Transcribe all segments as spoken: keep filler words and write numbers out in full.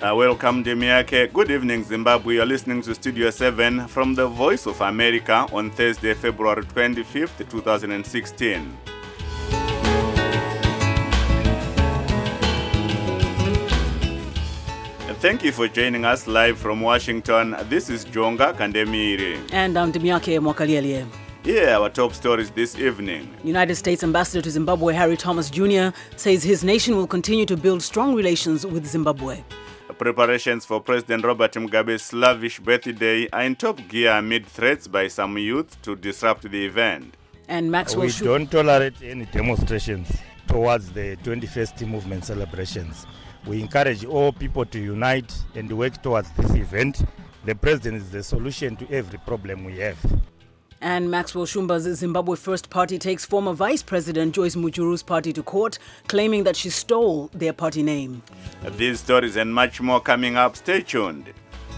Uh, welcome, Demiake. Good evening, Zimbabwe. You're listening to Studio seven from the Voice of America on Thursday, February twenty-fifth, twenty sixteen. Thank you for joining us live from Washington. This is Jonga Kandemiri. And I'm Demiake Mwakaliele. Here are our top stories this evening. United States Ambassador to Zimbabwe Harry Thomas Junior says his nation will continue to build strong relations with Zimbabwe. Preparations for President Robert Mugabe's slavish birthday are in top gear amid threats by some youth to disrupt the event. And Maxwell We Sh- don't tolerate any demonstrations towards the twenty-first movement celebrations. We encourage all people to unite and work towards this event. The president is the solution to every problem we have. And Maxwell Shumba's Zimbabwe First Party takes former Vice President Joyce Mujuru's party to court, claiming that she stole their party name. These stories and much more coming up. Stay tuned.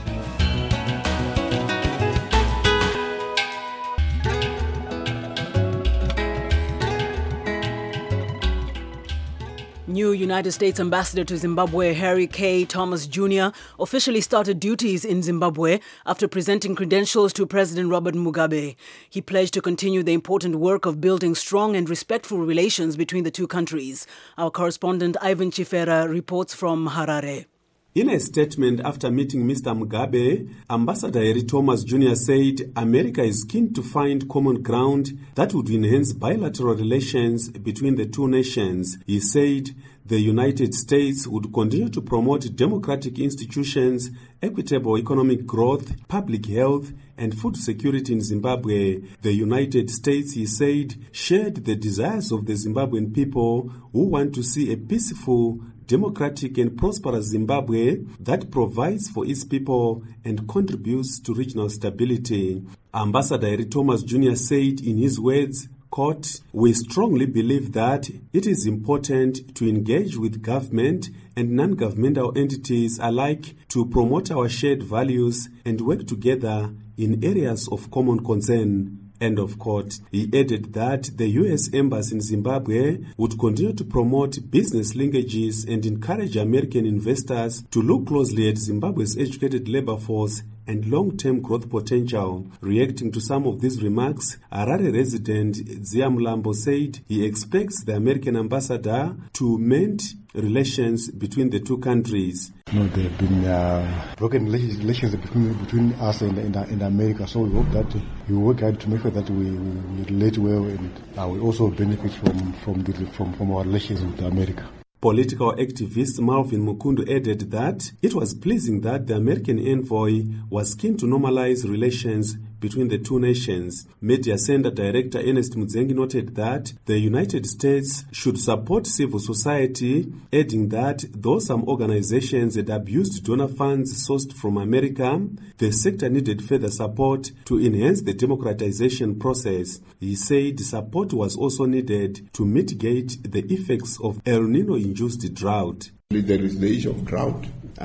New United States Ambassador to Zimbabwe Harry K. Thomas Junior officially started duties in Zimbabwe after presenting credentials to President Robert Mugabe. He pledged to continue the important work of building strong and respectful relations between the two countries. Our correspondent Ivan Chifera reports from Harare. In a statement after meeting Mister Mugabe, Ambassador Harry Thomas Junior said America is keen to find common ground that would enhance bilateral relations between the two nations. He said the United States would continue to promote democratic institutions, equitable economic growth, public health, and food security in Zimbabwe. The United States, he said, shared the desires of the Zimbabwean people who want to see a peaceful, democratic and prosperous Zimbabwe that provides for its people and contributes to regional stability. Ambassador Harry Thomas Junior said in his words, quote, "We strongly believe that it is important to engage with government and non-governmental entities alike to promote our shared values and work together in areas of common concern." End of quote. He added that the U S Embassy in Zimbabwe would continue to promote business linkages and encourage American investors to look closely at Zimbabwe's educated labor force and long-term growth potential. Reacting to some of these remarks, Harare resident Zia Mlambo said he expects the American ambassador to mend relations between the two countries. You know, there have been uh, broken relations between, between us and, and, and America, so we hope that we work hard to make sure that we, we, we relate well and uh, we also benefit from, from, the, from, from our relations with America. Political activist Malvin Mukundu added that it was pleasing that the American envoy was keen to normalize relations between the two nations. Media Center Director Ernest Mudzengi noted that the United States should support civil society, adding that though some organizations had abused donor funds sourced from America, the sector needed further support to enhance the democratization process. He said support was also needed to mitigate the effects of El Nino-induced drought. There is the issue of drought.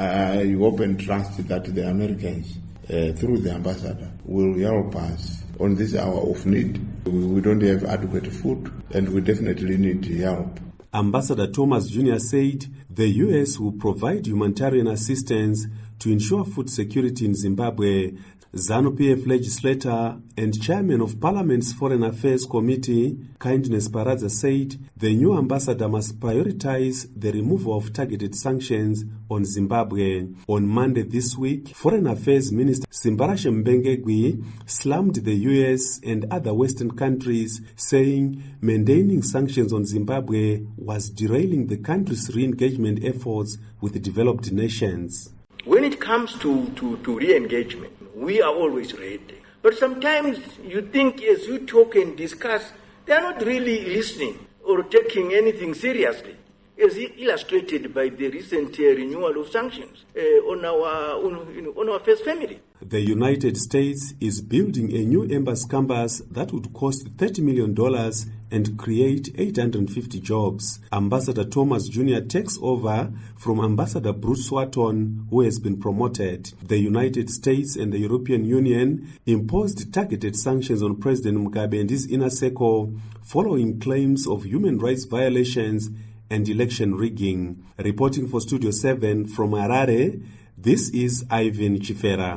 I hope and trust that the Americans, Uh, through the ambassador, will help us on this hour of need. We, we don't have adequate food and we definitely need help. Ambassador Thomas Junior said the U S will provide humanitarian assistance to ensure food security in Zimbabwe. ZANU-P F legislator and chairman of Parliament's Foreign Affairs Committee, Kindness Paradza, said the new ambassador must prioritize the removal of targeted sanctions on Zimbabwe. On Monday this week, Foreign Affairs Minister Simbarashe Mbengegwi slammed the U S and other Western countries, saying maintaining sanctions on Zimbabwe was derailing the country's re-engagement efforts with the developed nations. When it comes to, to, to re-engagement, we are always ready. But sometimes you think as you talk and discuss, they are not really listening or taking anything seriously, as illustrated by the recent uh, renewal of sanctions uh, on our on, you know, on our first family. The United States is building a new embassy campus that would cost thirty million dollars and create eight hundred fifty jobs. Ambassador Thomas Junior takes over from Ambassador Bruce Swatton, who has been promoted. The United States and the European Union imposed targeted sanctions on President Mugabe and his inner circle following claims of human rights violations and election rigging. Reporting for Studio seven from Harare, this is Ivan Chifera.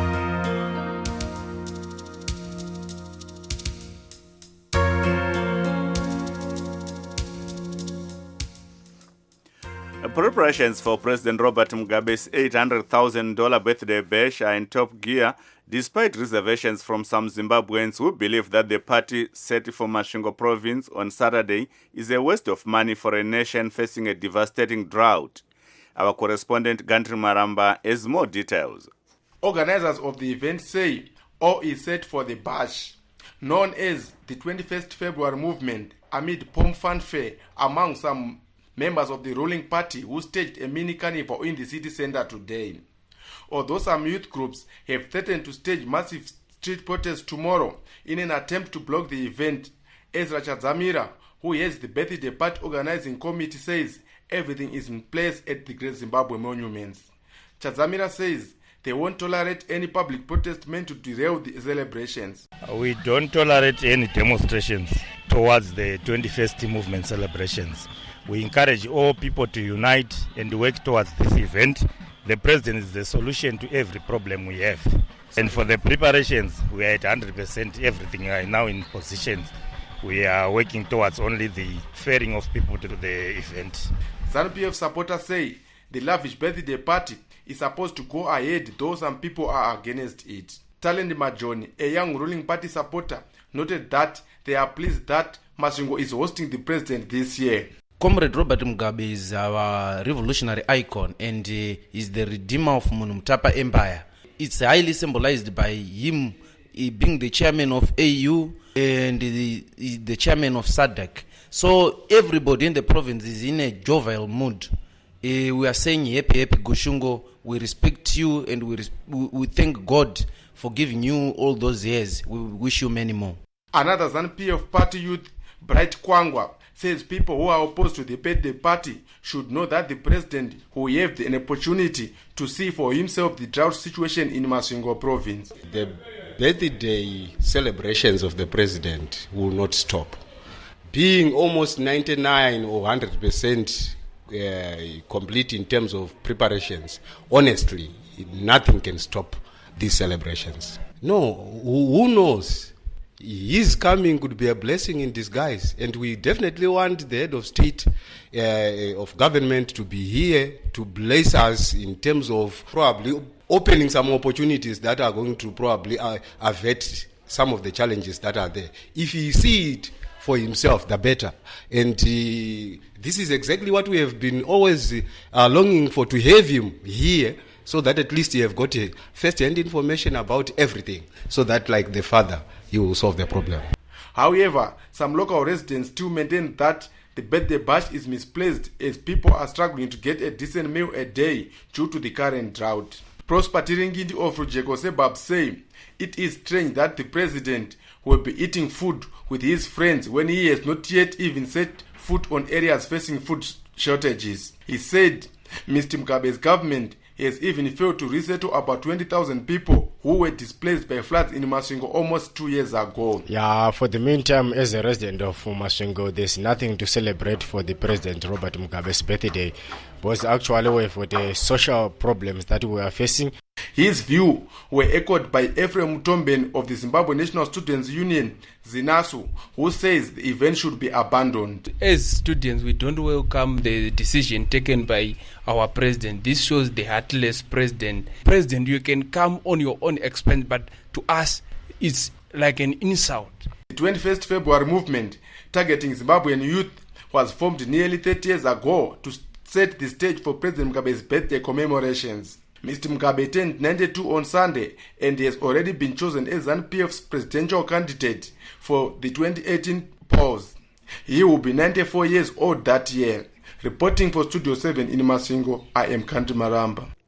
Preparations for President Robert Mugabe's eight hundred thousand dollars birthday bash are in top gear, despite reservations from some Zimbabweans who believe that the party set for Masvingo province on Saturday is a waste of money for a nation facing a devastating drought. Our correspondent Gantri Maramba has more details. Organizers of the event say all is set for the bash, known as the twenty-first February movement, amid pomp fanfare among some members of the ruling party who staged a mini carnival in the city center today. Although some youth groups have threatened to stage massive street protests tomorrow in an attempt to block the event, Ezra Chadzamira, who heads the birthday party organizing committee, says everything is in place at the Great Zimbabwe Monuments. Chadzamira says they won't tolerate any public protest meant to derail the celebrations. We don't tolerate any demonstrations towards the twenty-first movement celebrations. We encourage all people to unite and work towards this event. The president is the solution to every problem we have. And for the preparations, we are at one hundred percent. Everything are now in positions. We are working towards only the ferrying of people to the event. ZANU P F supporters say the lavish birthday party is supposed to go ahead, though some people are against it. Talend Majoni, a young ruling party supporter, noted that they are pleased that Masvingo is hosting the president this year. Comrade Robert Mugabe is our revolutionary icon and uh, is the redeemer of Munumtapa Empire. It's highly symbolized by him uh, being the chairman of A U and the, the chairman of S A D C. So everybody in the province is in a jovial mood. Uh, we are saying happy, happy Gushungo. We respect you and we, res- we thank God for giving you all those years. We wish you many more. Another ZANU P F party youth, Bright Kwangwa, says people who are opposed to the birthday party should know that the president will have an opportunity to see for himself the drought situation in Masvingo province. The birthday celebrations of the president will not stop. Being almost ninety-nine or one hundred percent uh, complete in terms of preparations, honestly, nothing can stop these celebrations. No, who knows? His coming could be a blessing in disguise, and we definitely want the head of state, uh, of government, to be here to bless us in terms of probably opening some opportunities that are going to probably uh, avert some of the challenges that are there. If he see it for himself, the better. And uh, this is exactly what we have been always uh, longing for, to have him here, so that at least you have got a first-hand information about everything, so that, like the father, you will solve the problem. However, some local residents still maintain that the birthday bash is misplaced, as people are struggling to get a decent meal a day due to the current drought. Prosper Tiringindi of Rujeko Sebab say it is strange that the president will be eating food with his friends when he has not yet even set foot on areas facing food shortages. He said Mister Mugabe's government has even failed to resettle about twenty thousand people who were displaced by floods in Masvingo almost two years ago. Yeah, for the meantime, as a resident of Masvingo, there's nothing to celebrate for the President Robert Mugabe's birthday, because actually we for the social problems that we are facing. His view were echoed by Ephraim Mutomben of the Zimbabwe National Students Union, ZINASU, who says the event should be abandoned. As students, we don't welcome the decision taken by our president. This shows the heartless president. President, you can come on your own expense, but to us, it's like an insult. The twenty-first February movement, targeting Zimbabwean youth, was formed nearly thirty years ago to set the stage for President Mugabe's birthday commemorations. Mister Mugabe turned ninety-two on Sunday and has already been chosen as ZANU P F's presidential candidate for the twenty eighteen polls. He will be ninety-four years old that year. Reporting for Studio seven in Masvingo, I am Kanti Maramba.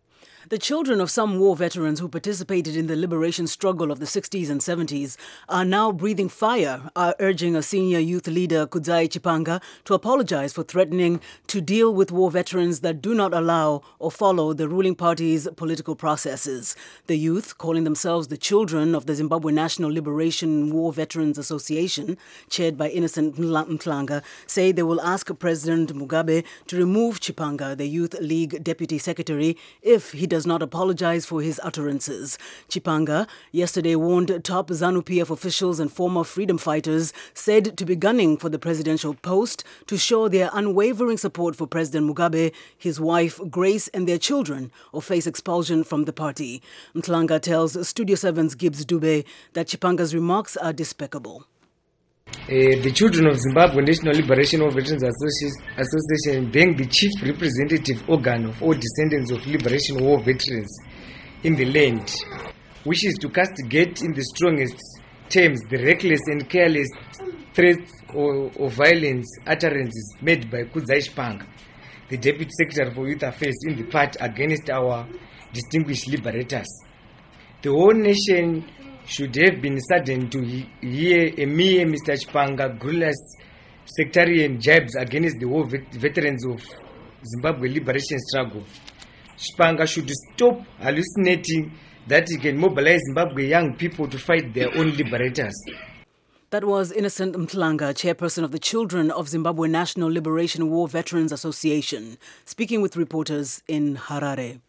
The children of some war veterans who participated in the liberation struggle of the sixties and seventies are now breathing fire, are urging a senior youth leader, Kudzai Chipanga, to apologize for threatening to deal with war veterans that do not allow or follow the ruling party's political processes. The youth, calling themselves the children of the Zimbabwe National Liberation War Veterans Association, chaired by Innocent Mtlanga, say they will ask President Mugabe to remove Chipanga, the Youth League Deputy Secretary, if he does not apologize for his utterances. Chipanga yesterday warned top ZANU-P F officials and former freedom fighters said to be gunning for the presidential post to show their unwavering support for President Mugabe, his wife Grace and their children, or face expulsion from the party. Mtlanga tells Studio seven's Gibbs Dube that Chipanga's remarks are despicable. Uh, the children of Zimbabwe National Liberation War Veterans Association, being the chief representative organ of all descendants of Liberation War veterans in the land, wishes to castigate in the strongest terms the reckless and careless threats or, or violence utterances made by Kudzai Chipanga, the Deputy Secretary for Youth Affairs in the party, against our distinguished liberators. The whole nation should have been saddened to hear a mere Mister Chipanga guerrilla sectarian jibes against the war vet- veterans of Zimbabwe liberation struggle. Chipanga should stop hallucinating that he can mobilize Zimbabwe young people to fight their own liberators. That was Innocent Mtlanga, chairperson of the Children of Zimbabwe National Liberation War Veterans Association, speaking with reporters in Harare.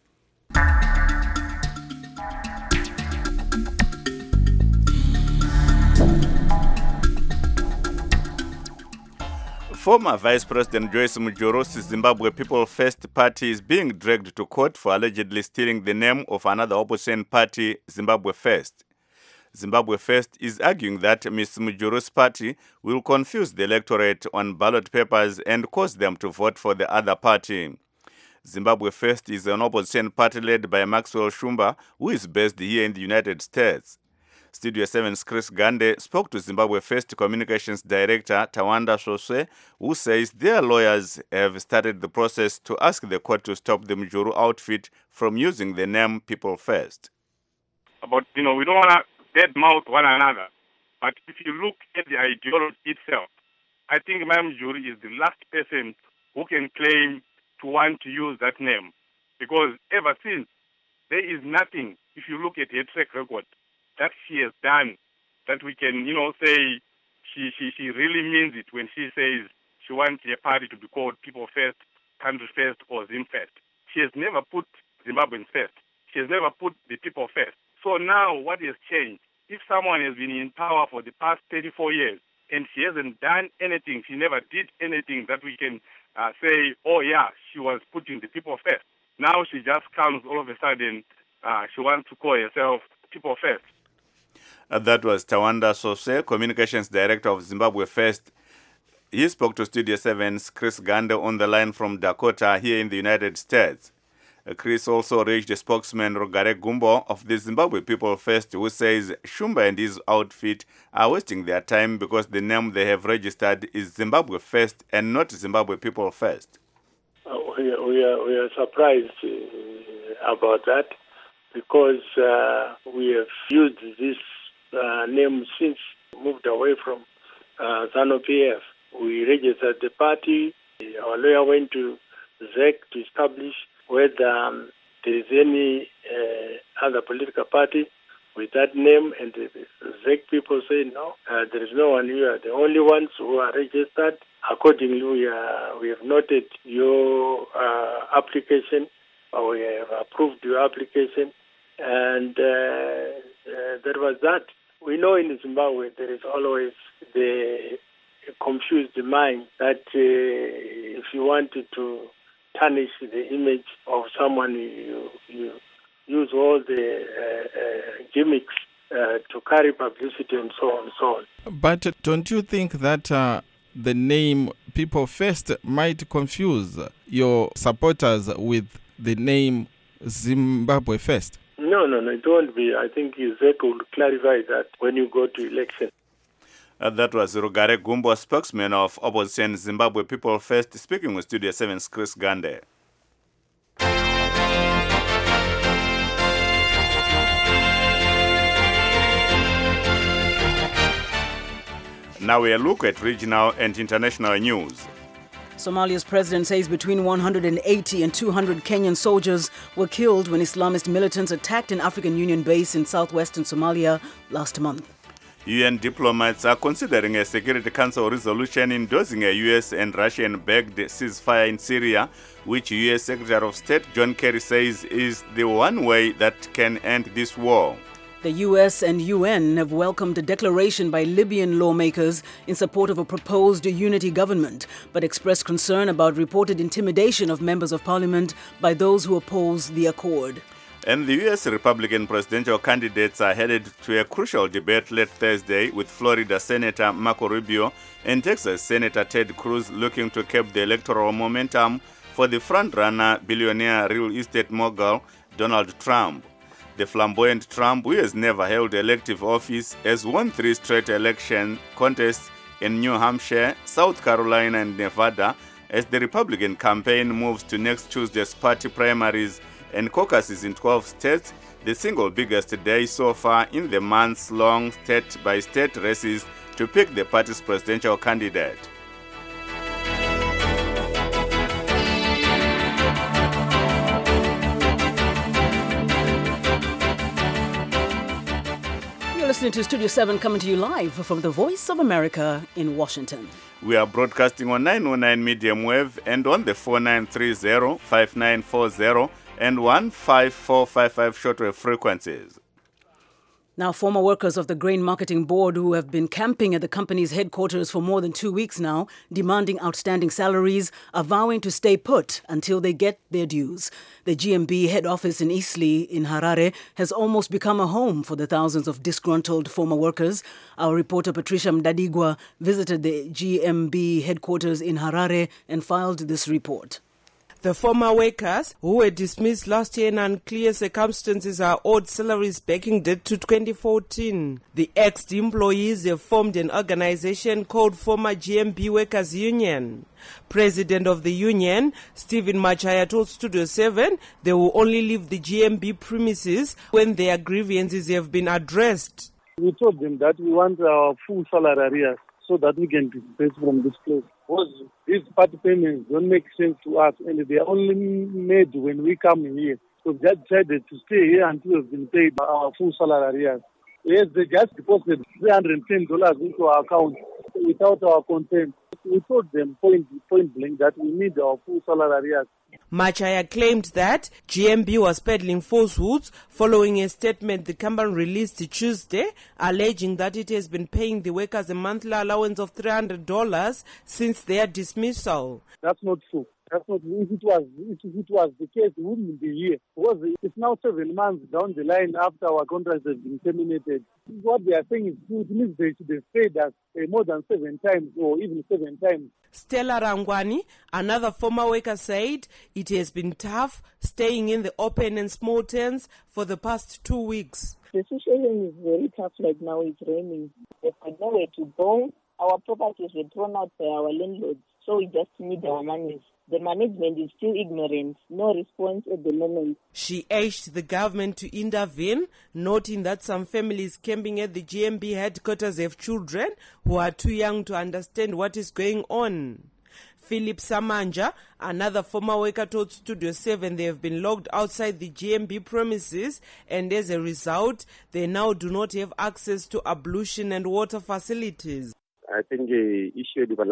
Former Vice President Joyce Mujuru's Zimbabwe People First Party is being dragged to court for allegedly stealing the name of another opposition party, Zimbabwe First. Zimbabwe First is arguing that Miz Mujuru's party will confuse the electorate on ballot papers and cause them to vote for the other party. Zimbabwe First is an opposition party led by Maxwell Shumba, who is based here in the United States. Studio seven's Chris Gande spoke to Zimbabwe First Communications Director Tawanda Soswe, who says their lawyers have started the process to ask the court to stop the Mujuru outfit from using the name People First. But, you know, we don't want to badmouth one another. But if you look at the ideology itself, I think Madam Mujuru is the last person who can claim to want to use that name. Because ever since, there is nothing, if you look at her track record, that she has done, that we can, you know, say she, she, she really means it when she says she wants a party to be called People First, Country First, or Zim First. She has never put Zimbabweans first. She has never put the people first. So now what has changed? If someone has been in power for the past thirty-four years and she hasn't done anything, she never did anything that we can uh, say, oh yeah, she was putting the people first. Now she just comes all of a sudden, uh, she wants to call herself People First. Uh, that was Tawanda Sose, Communications Director of Zimbabwe First. He spoke to Studio seven's Chris Gande on the line from Dakota here in the United States. Uh, Chris also reached the spokesman Rogare Gumbo of the Zimbabwe People First, who says Shumba and his outfit are wasting their time because the name they have registered is Zimbabwe First and not Zimbabwe People First. Uh, we, are, we, are, we are surprised uh, about that because uh, we have used this Uh, name since moved away from uh, ZANU-P F. We registered the party. Our lawyer went to Z E C to establish whether um, there is any uh, other political party with that name, and the Z E C people say no, uh, there is no one. You are the only ones who are registered. Accordingly, we, uh, we have noted your uh, application, or we have approved your application, and uh, uh, that was that. We know in Zimbabwe there is always the confused mind that uh, if you wanted to tarnish the image of someone, you, you use all the uh, uh, gimmicks uh, to carry publicity and so on and so on. But don't you think that uh, the name People First might confuse your supporters with the name Zimbabwe First? No, no, no, it won't be. I think Z E C will clarify that when you go to election. Uh, that was Rugare Gumbo, spokesman of opposition Zimbabwe People First, speaking with Studio seven's Chris Gande. Now we look at regional and international news. Somalia's president says between one hundred eighty and two hundred Kenyan soldiers were killed when Islamist militants attacked an African Union base in southwestern Somalia last month. U N diplomats are considering a Security Council resolution endorsing a U S and Russian-backed ceasefire in Syria, which U S Secretary of State John Kerry says is the one way that can end this war. The U S and U N have welcomed a declaration by Libyan lawmakers in support of a proposed unity government, but expressed concern about reported intimidation of members of parliament by those who oppose the accord. And the U S Republican presidential candidates are headed to a crucial debate late Thursday, with Florida Senator Marco Rubio and Texas Senator Ted Cruz looking to keep the electoral momentum for the frontrunner billionaire real estate mogul Donald Trump. The flamboyant Trump, who has never held elective office, has won three straight election contests in New Hampshire, South Carolina, and Nevada as the Republican campaign moves to next Tuesday's party primaries and caucuses in twelve states, the single biggest day so far in the months-long state-by-state races to pick the party's presidential candidate. Listening to Studio seven, coming to you live from the Voice of America in Washington. We are broadcasting on nine oh nine medium wave and on the four nine three zero, five nine four zero and one five four five five shortwave frequencies. Now, former workers of the Grain Marketing Board who have been camping at the company's headquarters for more than two weeks now, demanding outstanding salaries, are vowing to stay put until they get their dues. The G M B head office in Eastleigh in Harare has almost become a home for the thousands of disgruntled former workers. Our reporter Patricia Mdadigwa visited the G M B headquarters in Harare and filed this report. The former workers who were dismissed last year in unclear circumstances are owed salaries backing date to twenty fourteen. The ex-employees have formed an organization called Former G M B Workers Union. President of the union, Stephen Machaya, told Studio seven they will only leave the G M B premises when their grievances have been addressed. We told them that we want our full salary arrears so that we can disperse from this place. Because these party payments don't make sense to us, and they are only made when we come here. So we just decided to stay here until we've been paid our full salary arrears. Yes, they just deposited three hundred ten dollars into our account without our consent. We told them point, point blank that we need our full salary arrears. Machaya claimed that G M B was peddling falsehoods following a statement the company released Tuesday, alleging that it has been paying the workers a monthly allowance of three hundred dollars since their dismissal. That's not true. That's not, if it was if it was the case, we wouldn't be here. Because it's now seven months down the line after our contracts have been terminated. What they are saying is it means they should have paid us uh, more than seven times or even seven times. Stella Rangwani, another former worker, said it has been tough staying in the open and small tents for the past two weeks. The situation is very tough right now. It's raining. There's nowhere to go. Our properties were thrown out by our landlords, so we just need our money. The management is still ignorant. No response at the moment. She urged the government to intervene, noting that some families camping at the G M B headquarters have children who are too young to understand what is going on. Philip Samanja, another former worker, told Studio seven they have been locked outside the G M B premises, and as a result, they now do not have access to ablution and water facilities. I think the issue is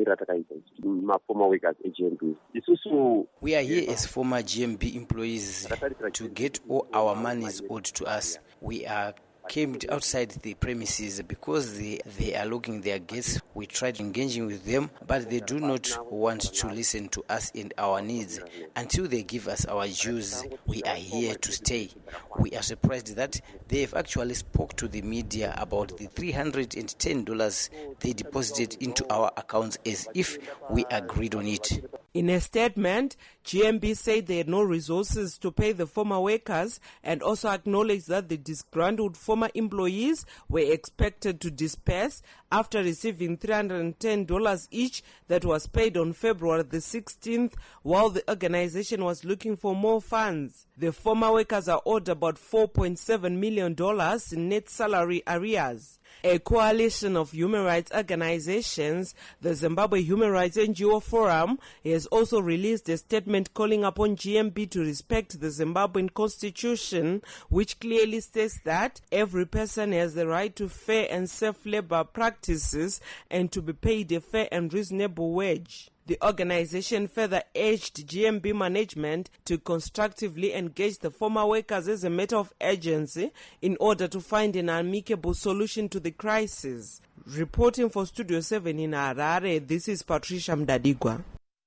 my former workers at G M B. We are here as former G M B employees to get all our monies owed to us. We are camped outside the premises because they, they are locking their gates. We tried engaging with them, but they do not want to listen to us and our needs. Until they give us our dues, we are here to stay. We are surprised that they have actually spoke to the media about the three hundred ten dollars they deposited into our accounts as if we agreed on it. In a statement, G M B said they had no resources to pay the former workers and also acknowledged that the disgruntled former employees were expected to disperse after receiving three hundred ten dollars each that was paid on February the sixteenth, while the organization was looking for more funds. The former workers are owed about four point seven million dollars in net salary arrears. A coalition of human rights organizations, the Zimbabwe Human Rights N G O Forum, has also released a statement calling upon G M B to respect the Zimbabwean constitution, which clearly states that every person has the right to fair and safe labor practices and to be paid a fair and reasonable wage. The organization further urged G M B management to constructively engage the former workers as a matter of urgency in order to find an amicable solution to the crisis. Reporting for Studio seven in Harare, this is Patricia Mdadigwa.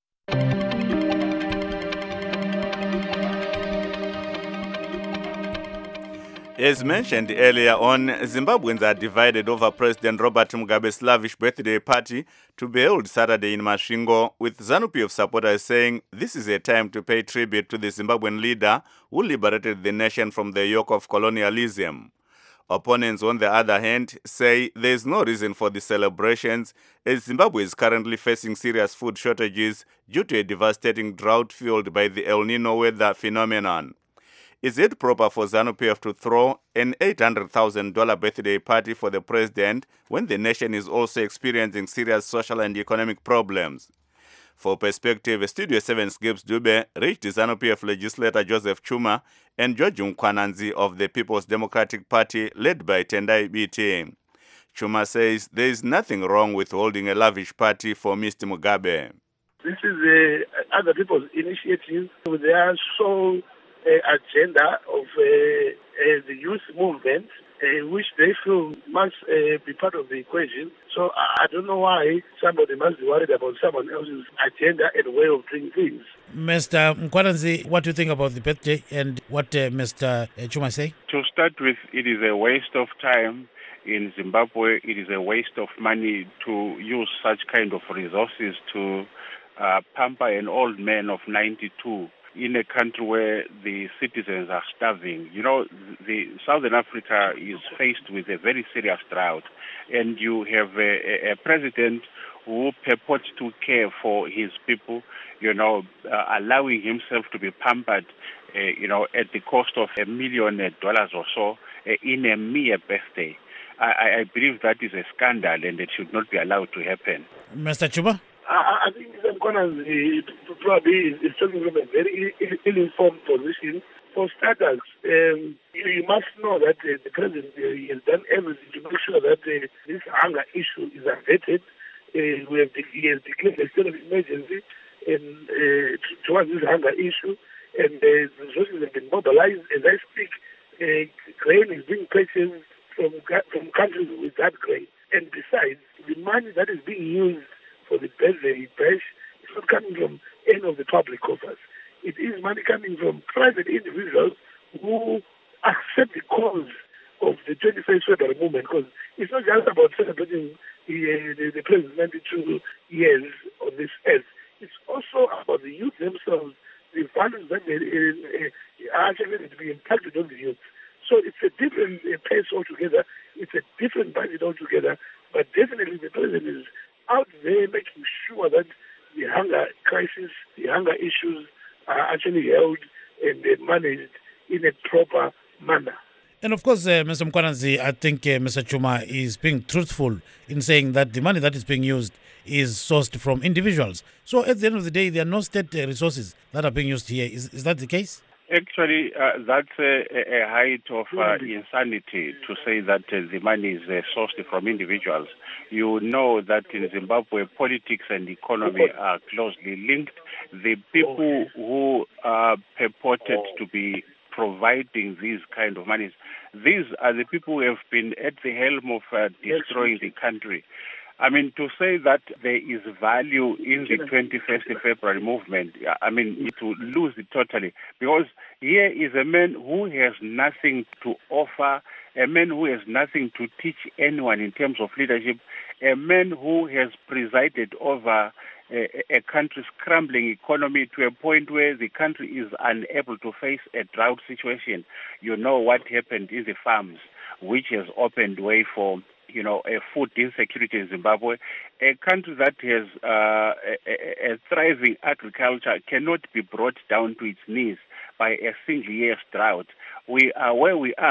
As mentioned earlier on, Zimbabweans are divided over President Robert Mugabe's lavish birthday party to be held Saturday in Masvingo, with ZANU-P F supporters saying this is a time to pay tribute to the Zimbabwean leader who liberated the nation from the yoke of colonialism. Opponents, on the other hand, say there is no reason for the celebrations, as Zimbabwe is currently facing serious food shortages due to a devastating drought fueled by the El Nino weather phenomenon. Is it proper for ZANU-P F to throw an eight hundred thousand dollars birthday party for the president when the nation is also experiencing serious social and economic problems? For perspective, Studio seven's Gibbs Dube reached ZANU-P F legislator Joseph Chuma and George Nkwananzi of the People's Democratic Party led by Tendai B T. Chuma says there is nothing wrong with holding a lavish party for Mister Mugabe. This is uh, other people's initiative. They are so Uh, agenda of uh, uh, the youth movement, uh, which they feel must uh, be part of the equation. So I, I don't know why somebody must be worried about someone else's agenda and way of doing things. Mister Nkwananzi, what do you think about the birthday and what uh, Mister Chuma say? To start with, it is a waste of time in Zimbabwe. It is a waste of money to use such kind of resources to uh, pamper an old man of ninety-two. In a country where the citizens are starving. You know, the Southern Africa is faced with a very serious drought, and you have a, a president who purports to care for his people, you know, uh, allowing himself to be pampered, uh, you know, at the cost of a million dollars or so uh, in a mere birthday. I, I believe that is a scandal, and it should not be allowed to happen. Mister Chuma? I, I think Mister Nkwananzi probably is talking from a very ill-informed position. For starters, um, you, you must know that uh, the president uh, has done everything to make sure that uh, this hunger issue is averted. Uh, we have de- he has declared a state of emergency in, uh, towards this hunger issue, and uh, the resources have been mobilized. As I speak, uh, grain is being purchased from from countries with that grain. And besides, the money that is being used for the birthday bash is not coming from any of the public coffers. It is money coming from private individuals who accept the cause of the twenty-first February movement, because it's not just about celebrating the, uh, the, the president's ninety-two years on this earth. It's also about the youth themselves, the values that they, uh, are actually to be impacted on the youth. So it's a different uh, pace altogether. It's a different budget altogether. But definitely the president is out there making sure that the hunger crisis, the hunger issues are actually held and managed in a proper manner. And of course, uh, Mister Nkwananzi, I think uh, Mister Chuma is being truthful in saying that the money that is being used is sourced from individuals. So at the end of the day, there are no state uh, resources that are being used here. Is, is that the case? Actually, uh, that's a, a height of uh, insanity to say that uh, the money is uh, sourced from individuals. You know that in Zimbabwe, politics and economy are closely linked. The people who are purported to be providing these kind of monies, these are the people who have been at the helm of uh, destroying the country. I mean, to say that there is value in the twenty-first February movement, I mean, to lose it totally. Because here is a man who has nothing to offer, a man who has nothing to teach anyone in terms of leadership, a man who has presided over a, a country's crumbling economy to a point where the country is unable to face a drought situation. You know what happened in the farms, which has opened way for you know, a food insecurity in Zimbabwe. A country that has uh, a, a thriving agriculture cannot be brought down to its knees by a single year's drought. We are where we are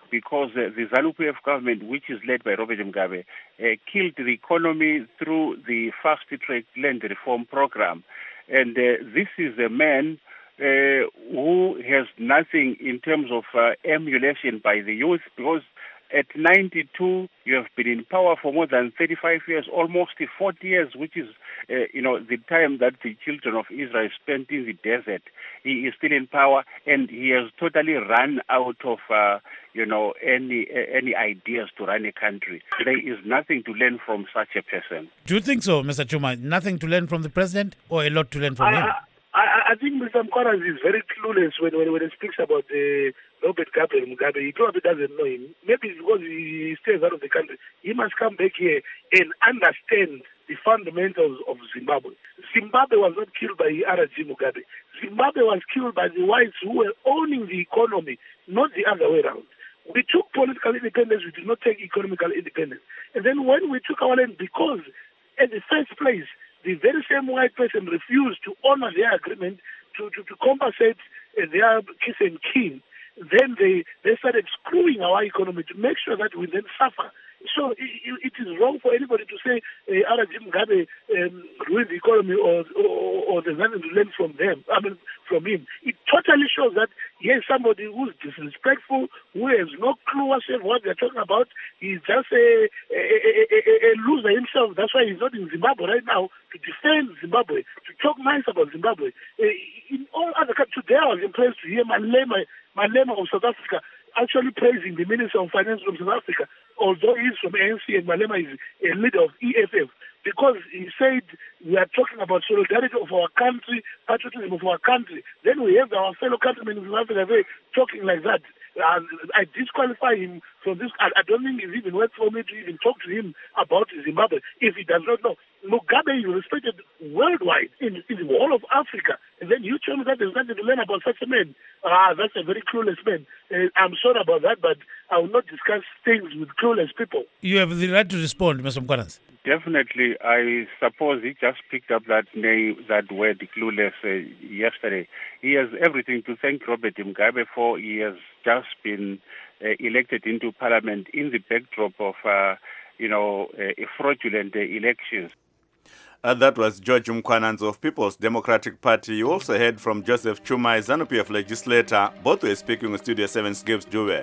because uh, the ZANU-P F government, which is led by Robert Mugabe, uh, killed the economy through the fast-track land reform program. And uh, this is a man uh, who has nothing in terms of uh, emulation by the youth, because at ninety-two, you have been in power for more than thirty-five years, almost forty years, which is, uh, you know, the time that the children of Israel spent in the desert. He is still in power, and he has totally run out of, uh, you know, any uh, any ideas to run a country. There is nothing to learn from such a person. Do you think so, Mister Chuma? Nothing to learn from the president, or a lot to learn from I, him? I, I think Mister Mkwanas is very clueless when, when, when he speaks about uh, Robert Gabriel Mugabe. He probably doesn't know him. Maybe it's because he stays out of the country. He must come back here and understand the fundamentals of Zimbabwe. Zimbabwe was not killed by R G Mugabe. Zimbabwe was killed by the whites who were owning the economy, not the other way around. We took political independence, we did not take economical independence. And then when we took our land, because in the first place, the very same white person refused to honor their agreement to, to, to compensate uh, their kiss and kin, then they, they started screwing our economy to make sure that we then suffer. So it, it is wrong for anybody to say uh, R G Mugabe um, ruined the economy or, or, or there's nothing to learn from them. I mean, from him. It totally shows that he is somebody who's disrespectful, who has no clue whatsoever what they're talking about. He's just a, a, a, a loser himself. That's why he's not in Zimbabwe right now to defend Zimbabwe, to talk nice about Zimbabwe. Uh, in all other countries, today I was impressed to hear Malema, Malema of South Africa actually praising the Minister of Finance from South Africa, although he's from A N C and Malema is a leader of E F F, because he said we are talking about solidarity of our country, patriotism of our country. Then we have our fellow countrymen in South Africa talking like that. Uh, I disqualify him from this. I, I don't think it's even worth for me to even talk to him about Zimbabwe if he does not know. Mugabe is respected worldwide in, in the whole of Africa. And then you tell me that there's nothing to learn about such a man. Ah, that's a very clueless man. Uh, I'm sorry about that, but I will not discuss things with clueless people. You have the right to respond, Mister Mkwanas. Definitely. I suppose he just picked up that name, that word, clueless, uh, yesterday. He has everything to thank Robert Mugabe for. He has just been uh, elected into parliament in the backdrop of, uh, you know, uh, fraudulent uh, elections. Uh, that was George Mkwanas of People's Democratic Party. You also heard from Joseph Chuma, ZANU-P F legislator. Both were speaking with Studio seven's Gibbs Dube.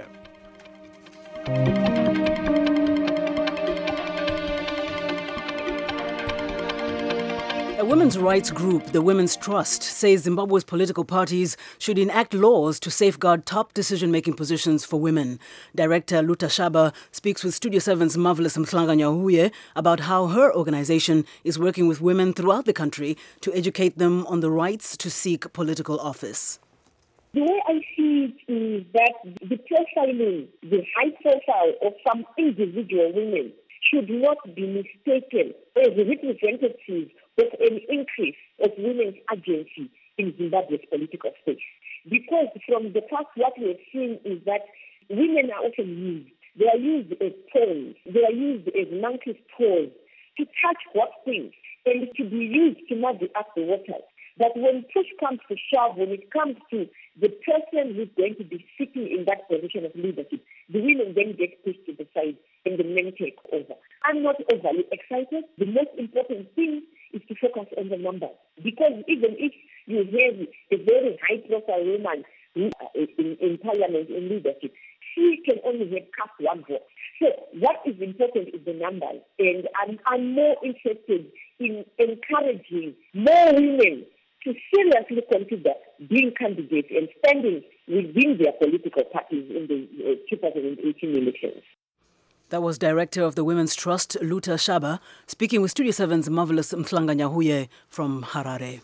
A women's rights group, the Women's Trust, says Zimbabwe's political parties should enact laws to safeguard top decision-making positions for women. Director Luta Shaba speaks with Studio seven's Marvelous Mhlanga-Nyahuye about how her organization is working with women throughout the country to educate them on the rights to seek political office. The way I see it is that the profiling, the high profile of some individual women should not be mistaken as representatives of an increase of women's agency in Zimbabwe's political space. Because from the past, what we have seen is that women are often used. They are used as pawns. They are used as monkeys' paws to touch hot things and to be used to muddy up the waters. But when push comes to shove, when it comes to the person who's going to be sitting in that position of leadership, the women then get pushed to the side and the men take over. I'm not overly excited. The most important thing is to focus on the numbers. Because even if you have a very high-profile woman in, in parliament, in leadership, she can only have cast one vote. So what is important is the numbers. And I'm, I'm more interested in encouraging more women to seriously consider being candidates and standing within their political parties in the uh, two thousand eighteen elections. That was Director of the Women's Trust, Luta Shaba, speaking with Studio seven's Marvelous Mhlanga-Nyahuye from Harare.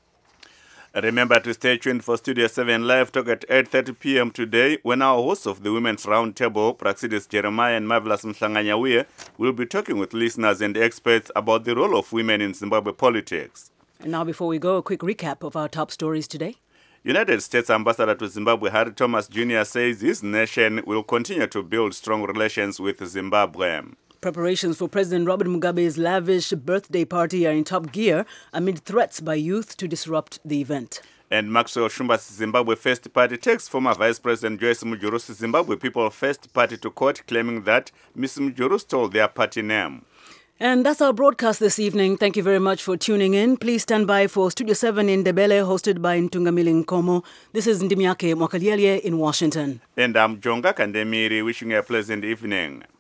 Remember to stay tuned for Studio seven Live Talk at eight thirty p.m. today, when our hosts of the Women's Roundtable, Praxidis Jeremiah and Marvelous Mhlanga-Nyahuye, will be talking with listeners and experts about the role of women in Zimbabwe politics. And now, before we go, a quick recap of our top stories today. United States Ambassador to Zimbabwe Harry Thomas Junior says his nation will continue to build strong relations with Zimbabwe. Preparations for President Robert Mugabe's lavish birthday party are in top gear amid threats by youth to disrupt the event. And Maxwell Shumba's Zimbabwe First Party takes former Vice President Joyce Mujuru's Zimbabwe People First Party to court, claiming that Miz Mujuru stole their party name. And that's our broadcast this evening. Thank you very much for tuning in. Please stand by for Studio seven in Ndebele, hosted by Ntungamili Nkomo. This is Ndimiake Mwakaliele in Washington. And I'm Jonga Kandemiri, wishing you a pleasant evening.